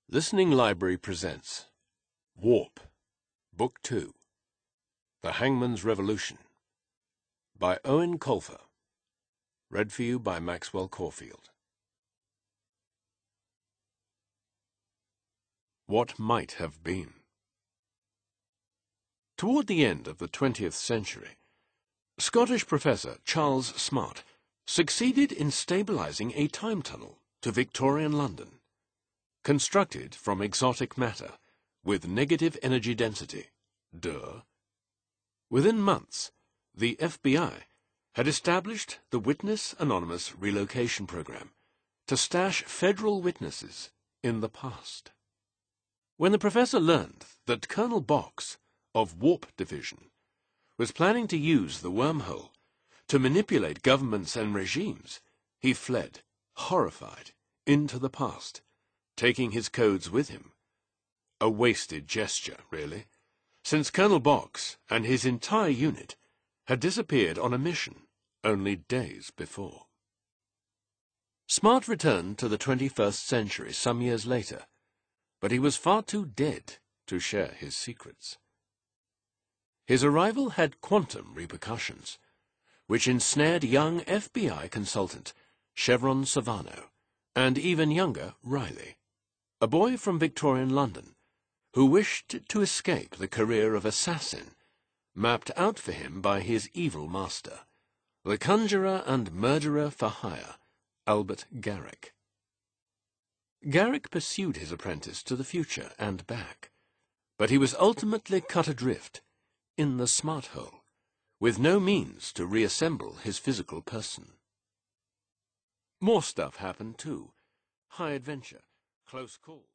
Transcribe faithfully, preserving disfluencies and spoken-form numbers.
Listening Library presents Warp, Book two, The Hangman's Revolution, by Owen Colfer. Read for you by Maxwell Caulfield. What Might Have Been. Toward the end of the twentieth century, Scottish professor Charles Smart succeeded in stabilizing a time tunnel to Victorian London, constructed from exotic matter with negative energy density. Duh. Within months, the F B I had established the Witness Anonymous Relocation Program to stash federal witnesses in the past. When the professor learned that Colonel Box of Warp Division was planning to use the wormhole to manipulate governments and regimes, he fled, horrified, into the past, taking his codes with him. A wasted gesture, really, since Colonel Box and his entire unit had disappeared on a mission only days before. Smart returned to the twenty-first century some years later, but he was far too dead to share his secrets. His arrival had quantum repercussions, which ensnared young F B I consultant Chevron Savano and even younger Riley, a boy from Victorian London who wished to escape the career of assassin mapped out for him by his evil master, the conjurer and murderer for hire, Albert Garrick. Garrick pursued his apprentice to the future and back, but he was ultimately cut adrift in the smart hole, with no means to reassemble his physical person. More stuff happened too. High adventure, close call.